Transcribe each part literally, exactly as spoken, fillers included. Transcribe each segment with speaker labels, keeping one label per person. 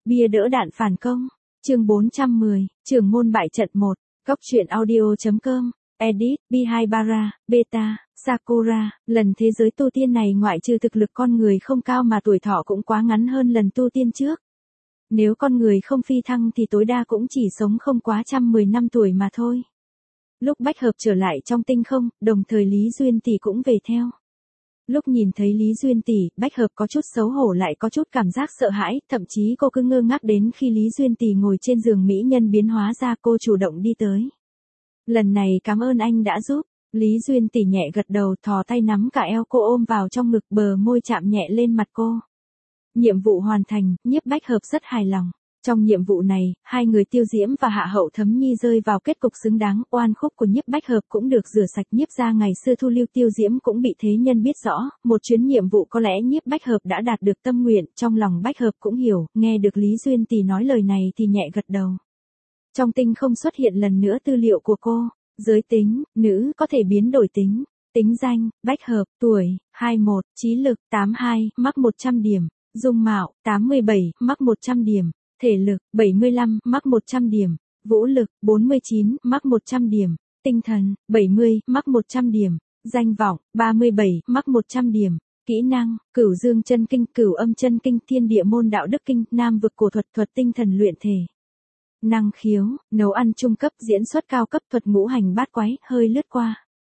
Speaker 1: Bia đỡ đạn phản công. Chương bốn trăm mười, Trưởng môn bại trận một. Góc truyện audio chấm com. Edit, Bihaibara, Beta, Sakura. Lần thế giới tu tiên này ngoại trừ thực lực con người không cao mà tuổi thọ cũng quá ngắn hơn lần tu tiên trước. Nếu con người không phi thăng thì tối đa cũng chỉ sống không quá trăm mười năm tuổi mà thôi. Lúc Bách Hợp trở lại trong tinh không, đồng thời Lý Duyên Tỷ cũng về theo. Lúc nhìn thấy Lý Duyên Tỷ, Bách Hợp có chút xấu hổ lại có chút cảm giác sợ hãi, thậm chí cô cứ ngơ ngác đến khi Lý Duyên Tỷ ngồi trên giường mỹ nhân biến hóa ra cô chủ động đi tới. Lần này cảm ơn anh đã giúp. Lý Duyên Tỷ nhẹ gật đầu thò tay nắm cả eo cô ôm vào trong ngực, bờ môi chạm nhẹ lên mặt cô. Nhiệm vụ hoàn thành, Nhiếp Bách Hợp rất hài lòng. Trong nhiệm vụ này, hai người Tiêu Diễm và Hạ Hậu Thấm Nhi rơi vào kết cục xứng đáng, oan khúc của Nhiếp Bách Hợp cũng được rửa sạch. Nhiếp gia ngày xưa thu lưu Tiêu Diễm cũng bị thế nhân biết rõ, một chuyến nhiệm vụ có lẽ Nhiếp Bách Hợp đã đạt được tâm nguyện, trong lòng Bách Hợp cũng hiểu, nghe được Lý Duyên Tỷ nói lời này thì nhẹ gật đầu. Trong tinh không xuất hiện lần nữa tư liệu của cô, giới tính, nữ, có thể biến đổi tính, tính danh, Bách Hợp, tuổi, hai mươi mốt, trí lực, tám mươi hai, mắc một trăm điểm, dung mạo, tám mươi bảy, mắc một trăm điểm. Thể lực, bảy mươi lăm, mắc một trăm điểm. Vũ lực, bốn mươi chín, mắc một trăm điểm. Tinh thần, bảy mươi, mắc một trăm điểm. Danh vọng, ba mươi bảy, mắc một trăm điểm. Kỹ năng, Cửu Dương chân kinh, Cửu Âm chân kinh, Thiên địa môn đạo đức kinh, Nam vực cổ thuật, thuật tinh thần luyện thể. Năng khiếu, nấu ăn trung cấp, diễn xuất cao cấp, thuật ngũ hành bát quái, hơi lướt qua.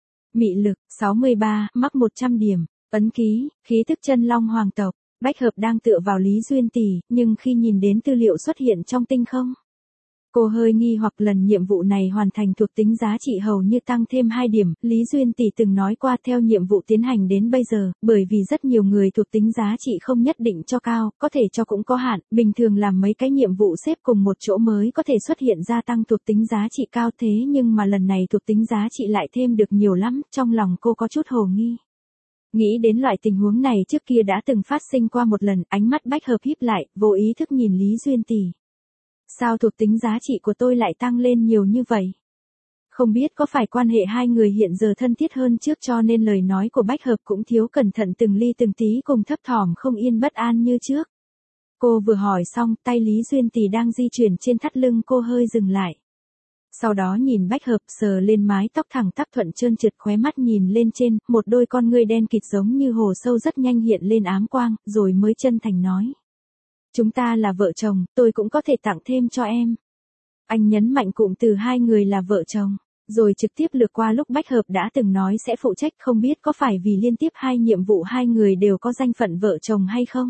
Speaker 1: Mị lực, sáu mươi ba, mắc một trăm điểm. Ấn ký, khí thức chân long hoàng tộc. Bách Hợp đang tựa vào Lý Duyên Tỷ, nhưng khi nhìn đến tư liệu xuất hiện trong tinh không, cô hơi nghi hoặc. Lần nhiệm vụ này hoàn thành thuộc tính giá trị hầu như tăng thêm hai điểm, Lý Duyên Tỷ từng nói qua theo nhiệm vụ tiến hành đến bây giờ, bởi vì rất nhiều người thuộc tính giá trị không nhất định cho cao, có thể cho cũng có hạn, bình thường làm mấy cái nhiệm vụ xếp cùng một chỗ mới có thể xuất hiện gia tăng thuộc tính giá trị cao, thế nhưng mà lần này thuộc tính giá trị lại thêm được nhiều lắm, trong lòng cô có chút hồ nghi. Nghĩ đến loại tình huống này trước kia đã từng phát sinh qua một lần, ánh mắt Bách Hợp híp lại, vô ý thức nhìn Lý Duyên Tỷ. Sao thuộc tính giá trị của tôi lại tăng lên nhiều như vậy? Không biết có phải quan hệ hai người hiện giờ thân thiết hơn trước cho nên lời nói của Bách Hợp cũng thiếu cẩn thận từng ly từng tí cùng thấp thỏm không yên bất an như trước. Cô vừa hỏi xong, tay Lý Duyên Tỷ đang di chuyển trên thắt lưng cô hơi dừng lại. Sau đó nhìn Bách Hợp sờ lên mái tóc thẳng tắp thuận trơn trượt, khóe mắt nhìn lên trên, một đôi con ngươi đen kịt giống như hồ sâu rất nhanh hiện lên ám quang, rồi mới chân thành nói. Chúng ta là vợ chồng, tôi cũng có thể tặng thêm cho em. Anh nhấn mạnh cụm từ hai người là vợ chồng, rồi trực tiếp lược qua lúc Bách Hợp đã từng nói sẽ phụ trách, không biết có phải vì liên tiếp hai nhiệm vụ hai người đều có danh phận vợ chồng hay không?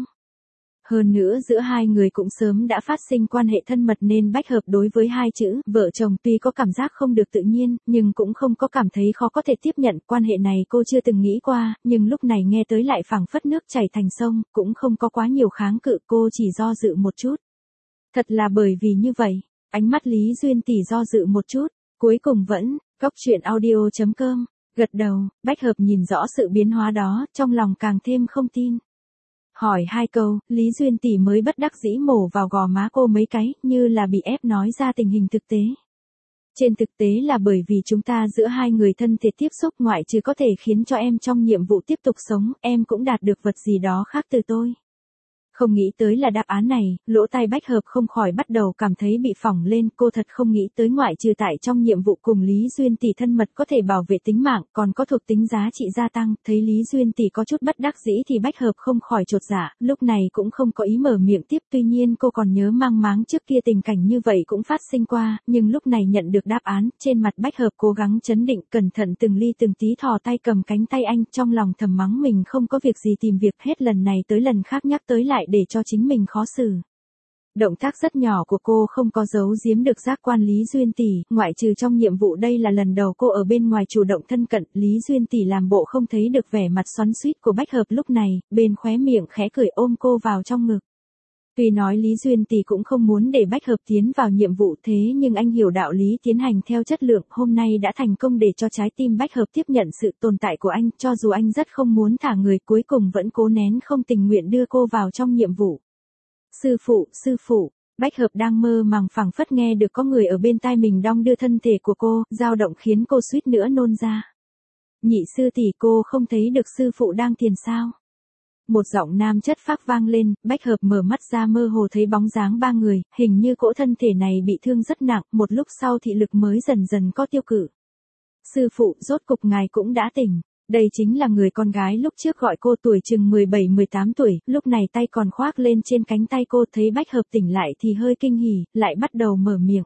Speaker 1: Hơn nữa giữa hai người cũng sớm đã phát sinh quan hệ thân mật nên Bách Hợp đối với hai chữ vợ chồng tuy có cảm giác không được tự nhiên, nhưng cũng không có cảm thấy khó có thể tiếp nhận. Quan hệ này cô chưa từng nghĩ qua, nhưng lúc này nghe tới lại phảng phất nước chảy thành sông, cũng không có quá nhiều kháng cự, cô chỉ do dự một chút. Thật là bởi vì như vậy, ánh mắt Lý Duyên Tỷ do dự một chút, cuối cùng vẫn, góc truyện audio chấm com, gật đầu. Bách Hợp nhìn rõ sự biến hóa đó, trong lòng càng thêm không tin. Hỏi hai câu, Lý Duyên Tỷ mới bất đắc dĩ mổ vào gò má cô mấy cái, như là bị ép nói ra tình hình thực tế. Trên thực tế là bởi vì chúng ta giữa hai người thân thể tiếp xúc, ngoại trừ có thể khiến cho em trong nhiệm vụ tiếp tục sống, em cũng đạt được vật gì đó khác từ tôi. Không nghĩ tới là đáp án này, lỗ tai Bách Hợp không khỏi bắt đầu cảm thấy bị phỏng lên, cô thật không nghĩ tới ngoại trừ tại trong nhiệm vụ cùng Lý Duyên Tỷ thân mật có thể bảo vệ tính mạng, còn có thuộc tính giá trị gia tăng. Thấy Lý Duyên Tỷ có chút bất đắc dĩ thì Bách Hợp không khỏi chột dạ, lúc này cũng không có ý mở miệng tiếp, tuy nhiên cô còn nhớ mang máng trước kia tình cảnh như vậy cũng phát sinh qua, nhưng lúc này nhận được đáp án, trên mặt Bách Hợp cố gắng trấn định, cẩn thận từng ly từng tí thò tay cầm cánh tay anh, trong lòng thầm mắng mình không có việc gì tìm việc hết lần này tới lần khác nhắc tới lại để cho chính mình khó xử. Động tác rất nhỏ của cô không có giấu giếm được giác quan Lý Duyên Tỷ, ngoại trừ trong nhiệm vụ đây là lần đầu cô ở bên ngoài chủ động thân cận, Lý Duyên Tỷ làm bộ không thấy được vẻ mặt xoắn xuýt của Bách Hợp lúc này, bên khóe miệng khẽ cười ôm cô vào trong ngực. Tuy nói Lý Duyên Tỷ cũng không muốn để Bách Hợp tiến vào nhiệm vụ thế nhưng anh hiểu đạo lý tiến hành theo chất lượng, hôm nay đã thành công để cho trái tim Bách Hợp tiếp nhận sự tồn tại của anh, cho dù anh rất không muốn thả người cuối cùng vẫn cố nén không tình nguyện đưa cô vào trong nhiệm vụ. Sư phụ, sư phụ, Bách Hợp đang mơ màng phảng phất nghe được có người ở bên tai mình đong đưa thân thể của cô, dao động khiến cô suýt nữa nôn ra. Nhị sư tỷ, cô không thấy được sư phụ đang thiền sao? Một giọng nam chất phác vang lên, Bách Hợp mở mắt ra mơ hồ thấy bóng dáng ba người, hình như cỗ thân thể này bị thương rất nặng, một lúc sau thị lực mới dần dần có tiêu cự. Sư phụ, rốt cục ngài cũng đã tỉnh. Đây chính là người con gái lúc trước gọi cô, tuổi chừng mười bảy mười tám tuổi, lúc này tay còn khoác lên trên cánh tay cô, thấy Bách Hợp tỉnh lại thì hơi kinh hỉ, lại bắt đầu mở miệng.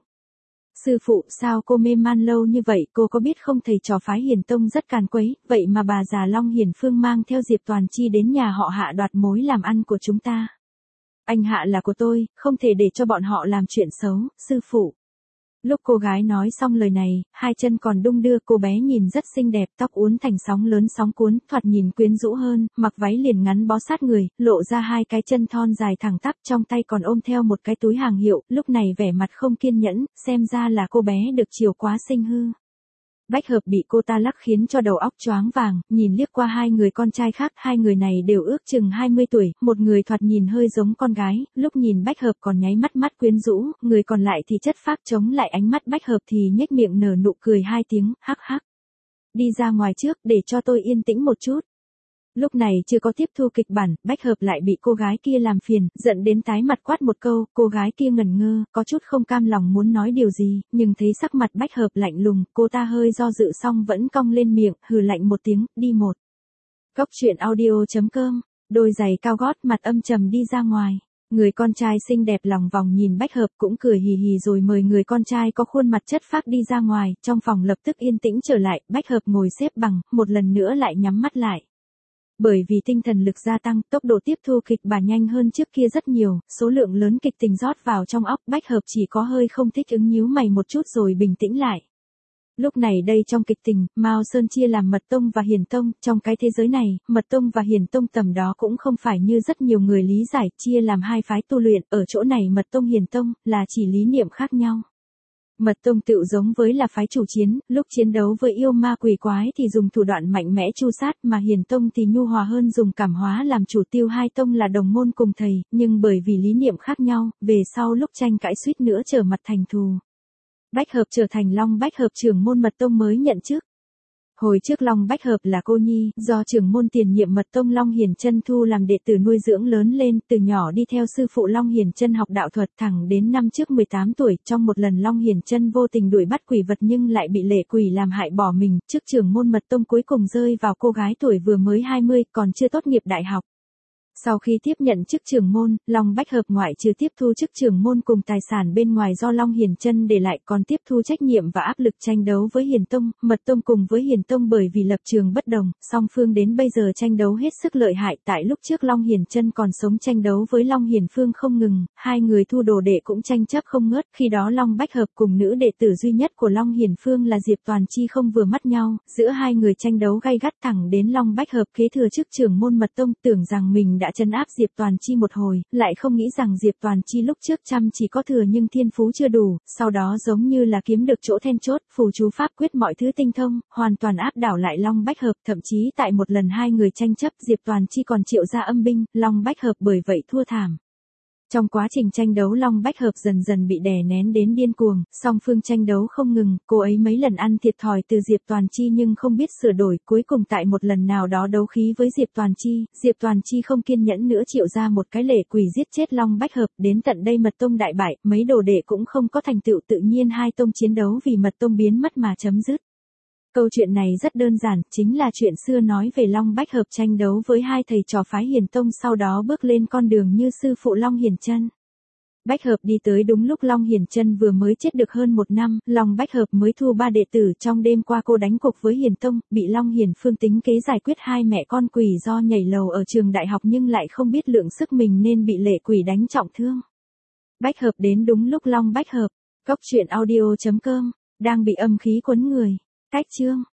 Speaker 1: Sư phụ, sao cô mê man lâu như vậy, cô có biết không thầy trò phái Hiền Tông rất càn quấy, vậy mà bà già Long Hiền Phương mang theo Diệp Toàn Chi đến nhà họ Hạ đoạt mối làm ăn của chúng ta. Anh Hạ là của tôi, không thể để cho bọn họ làm chuyện xấu, sư phụ. Lúc cô gái nói xong lời này, hai chân còn đung đưa, cô bé nhìn rất xinh đẹp, tóc uốn thành sóng lớn sóng cuốn, thoạt nhìn quyến rũ hơn, mặc váy liền ngắn bó sát người, lộ ra hai cái chân thon dài thẳng tắp, trong tay còn ôm theo một cái túi hàng hiệu, lúc này vẻ mặt không kiên nhẫn, xem ra là cô bé được chiều quá sinh hư. Bách Hợp bị cô ta lắc khiến cho đầu óc choáng vàng, nhìn liếc qua hai người con trai khác, hai người này đều ước chừng hai mươi tuổi, một người thoạt nhìn hơi giống con gái, lúc nhìn Bách Hợp còn nháy mắt mắt quyến rũ, người còn lại thì chất phác chống lại ánh mắt Bách Hợp thì nhếch miệng nở nụ cười hai tiếng, hắc hắc. Đi ra ngoài trước, để cho tôi yên tĩnh một chút. Lúc này chưa có tiếp thu kịch bản, Bách Hợp lại bị cô gái kia làm phiền, giận đến tái mặt quát một câu, cô gái kia ngẩn ngơ, có chút không cam lòng muốn nói điều gì, nhưng thấy sắc mặt Bách Hợp lạnh lùng, cô ta hơi do dự xong vẫn cong lên miệng, hừ lạnh một tiếng, đi một. Cốc truyện audio chấm com, đôi giày cao gót mặt âm trầm đi ra ngoài. Người con trai xinh đẹp lòng vòng nhìn Bách Hợp cũng cười hì hì rồi mời người con trai có khuôn mặt chất phác đi ra ngoài, trong phòng lập tức yên tĩnh trở lại, Bách Hợp ngồi xếp bằng, một lần nữa lại nhắm mắt lại. Bởi vì tinh thần lực gia tăng, tốc độ tiếp thu kịch bản nhanh hơn trước kia rất nhiều, số lượng lớn kịch tình rót vào trong óc, Bách Hợp chỉ có hơi không thích ứng nhíu mày một chút rồi bình tĩnh lại. Lúc này đây trong kịch tình, Mao Sơn chia làm Mật Tông và Hiền Tông, trong cái thế giới này, Mật Tông và Hiền Tông tầm đó cũng không phải như rất nhiều người lý giải, chia làm hai phái tu luyện, ở chỗ này Mật Tông Hiền Tông, là chỉ lý niệm khác nhau. Mật Tông tựu giống với là phái chủ chiến, lúc chiến đấu với yêu ma quỷ quái thì dùng thủ đoạn mạnh mẽ tru sát, mà Hiền Tông thì nhu hòa hơn dùng cảm hóa làm chủ tiêu, hai tông là đồng môn cùng thầy, nhưng bởi vì lý niệm khác nhau, về sau lúc tranh cãi suýt nữa trở mặt thành thù. Bách Hợp trở thành Long Bách Hợp trưởng môn Mật Tông mới nhận chức. Hồi trước Long Bách Hợp là cô nhi, do trưởng môn tiền nhiệm Mật Tông Long Hiền Chân thu làm đệ tử nuôi dưỡng lớn lên, từ nhỏ đi theo sư phụ Long Hiền Chân học đạo thuật, thẳng đến năm trước mười tám tuổi, trong một lần Long Hiền Chân vô tình đuổi bắt quỷ vật nhưng lại bị lệ quỷ làm hại bỏ mình, chức trưởng môn Mật Tông cuối cùng rơi vào cô gái tuổi vừa mới hai mươi, còn chưa tốt nghiệp đại học. Sau khi tiếp nhận chức trưởng môn, Long Bách Hợp ngoại trừ tiếp thu chức trưởng môn cùng tài sản bên ngoài do Long Hiền Chân để lại, còn tiếp thu trách nhiệm và áp lực tranh đấu với Hiền Tông, Mật Tông cùng với Hiền Tông bởi vì lập trường bất đồng, song phương đến bây giờ tranh đấu hết sức lợi hại, tại lúc trước Long Hiền Chân còn sống tranh đấu với Long Hiền Phương không ngừng, hai người thu đồ đệ cũng tranh chấp không ngớt, khi đó Long Bách Hợp cùng nữ đệ tử duy nhất của Long Hiền Phương là Diệp Toàn Chi không vừa mắt nhau, giữa hai người tranh đấu gay gắt thẳng đến Long Bách Hợp kế thừa chức trưởng môn Mật Tông, tưởng rằng mình đã trấn áp Diệp Toàn Chi một hồi, lại không nghĩ rằng Diệp Toàn Chi lúc trước chăm chỉ có thừa nhưng thiên phú chưa đủ, sau đó giống như là kiếm được chỗ then chốt, phù chú pháp quyết mọi thứ tinh thông, hoàn toàn áp đảo lại Long Bách Hợp, thậm chí tại một lần hai người tranh chấp Diệp Toàn Chi còn triệu ra âm binh, Long Bách Hợp bởi vậy thua thảm. Trong quá trình tranh đấu Long Bách Hợp dần dần bị đè nén đến điên cuồng, song phương tranh đấu không ngừng, cô ấy mấy lần ăn thiệt thòi từ Diệp Toàn Chi nhưng không biết sửa đổi, cuối cùng tại một lần nào đó đấu khí với Diệp Toàn Chi, Diệp Toàn Chi không kiên nhẫn nữa triệu ra một cái lệ quỷ giết chết Long Bách Hợp, đến tận đây Mật Tông đại bại, mấy đồ đệ cũng không có thành tựu, tự nhiên hai tông chiến đấu vì Mật Tông biến mất mà chấm dứt. Câu chuyện này rất đơn giản, chính là chuyện xưa nói về Long Bách Hợp tranh đấu với hai thầy trò phái Hiền Tông sau đó bước lên con đường như sư phụ Long Hiền Chân. Bách Hợp đi tới đúng lúc Long Hiền Chân vừa mới chết được hơn một năm, Long Bách Hợp mới thu ba đệ tử, trong đêm qua cô đánh cục với Hiền Tông, bị Long Hiền Phương tính kế giải quyết hai mẹ con quỷ do nhảy lầu ở trường đại học nhưng lại không biết lượng sức mình nên bị lệ quỷ đánh trọng thương. Bách Hợp đến đúng lúc Long Bách Hợp. Cốc truyện audio chấm com đang bị âm khí quấn người. Cách chương